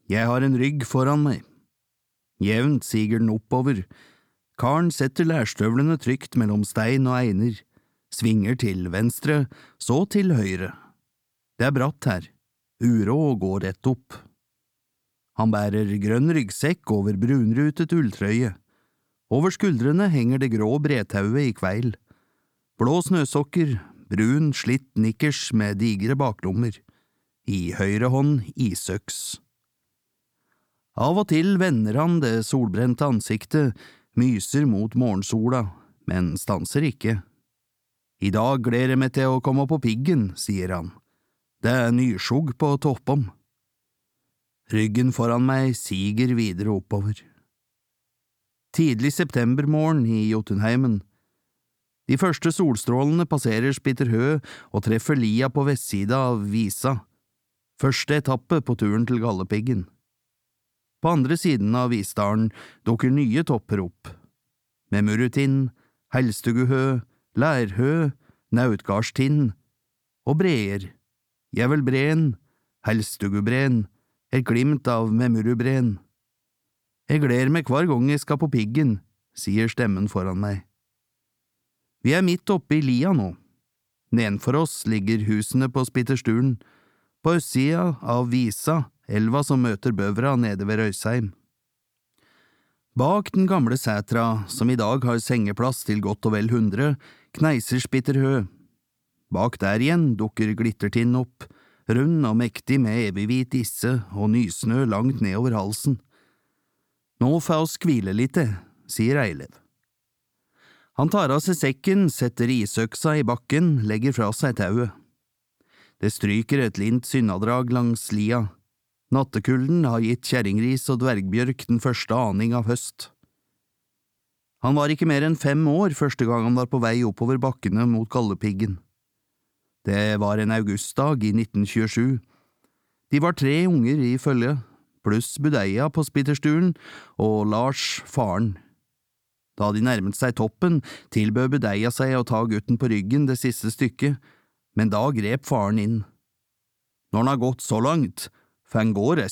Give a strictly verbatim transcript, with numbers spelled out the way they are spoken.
Jeg har en rygg foran meg. Jevnt siger den oppover. Karen setter lærstøvlene trygt mellom stein og einer, svinger til venstre, så til høyre. Det er bratt her, uråd går rett opp. Han bærer grønn ryggsekk over brunrutet ulltrøye. Over skuldrene henger det grå bretauet i kveil. Blå snøsokker, brun, slitt nikkers med digre baklommer. I høyre hånd isøks. Av og til vender han det solbrente ansiktet, myser mot morgensola, men stanser ikke. I dag gleder jeg meg til å komme på piggen, sier han. Det er nysjugg på toppom. Ryggen foran meg siger videre oppover. Tidlig septembermorgen i Jotunheimen. De første solstrålene passerer Spitterhø og treffer lia på vestsida av Visa. Første etappe på turen til Galdhøpiggen. På andre siden av Visdalen dukker nye topper opp. Memurutind, Helstuguhø, Lærhø, Nautgardstind og breer. Jævelbreen, Helstugubreen, et glimt av Memurubbreen. Jeg gleder meg hver gang jeg skal på piggen, sier stemmen foran meg. Vi er midt oppe i lia nå. Nedenfor oss ligger husene på Spittersturen, på østsida av Visa, elva som møter Bøvra nede ved Røysheim. Bak den gamle sætra, som i dag har sengeplass til godt og vel hundre, kneiser Spitterhø. Bak der igjen dukker Glittertind opp, rund og mektig med evigvit isse og nysnø langt nedover halsen. Nå får oss hvile litt, sier Eilev. Han tar av seg sekken, setter isøksa i bakken, legger fra seg tauet. Det stryker et lint synnadrag langs lia. Nattekulden har gitt kjerringris og dvergbjørk den første aning av høst. Han var ikke mer enn fem år første gang han var på vei oppover bakkene mot Galdhøpiggen. Det var en augustdag i nitten tjuesju. De var tre unger i følge, pluss Budeia på Spittersturen og Lars, faren. Da de nærmet seg toppen, tilbød Budeia seg å ta gutten på ryggen det siste stykket, men da grep faren inn. Når han har gått så langt, for han går